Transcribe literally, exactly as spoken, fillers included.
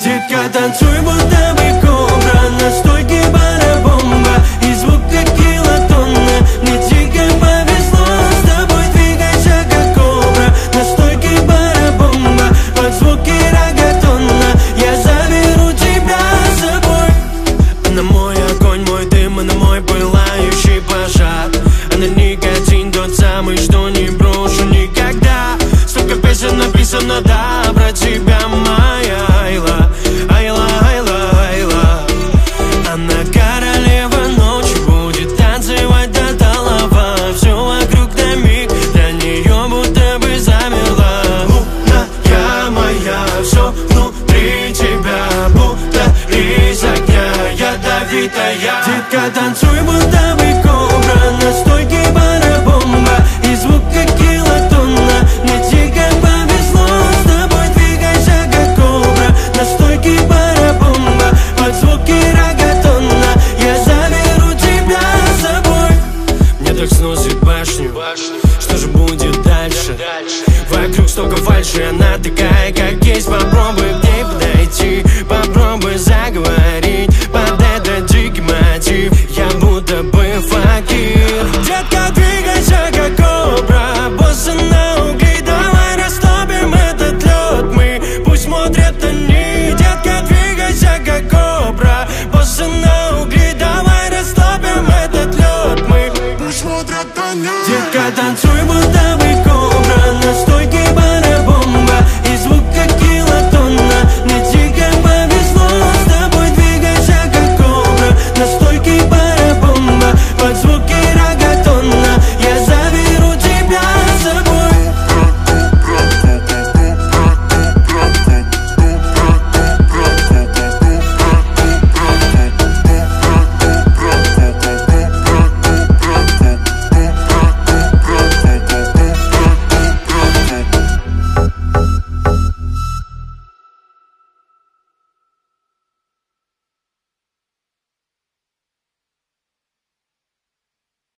Детка, танцуй, будто бы кобра, на стойке бара-бомба, и звук как килотонна. Мне дико повезло, с тобой двигайся как кобра, на стойке бара-бомба, под звуки рагатона. Я заберу тебя с собой. Она мой огонь, мой дым, она мой пылающий пожар. Она никотин, тот самый, что не брошу никогда. Столько песен написано, да, про тебя, моя Айла, Айла, Айла, Айла. Она королева ночи, будет танцевать до талова. Все вокруг на миг, для нее будто бы замерла. Лунная моя, все внутри тебя, будто из огня ядовитая. Детка, танцуй, будто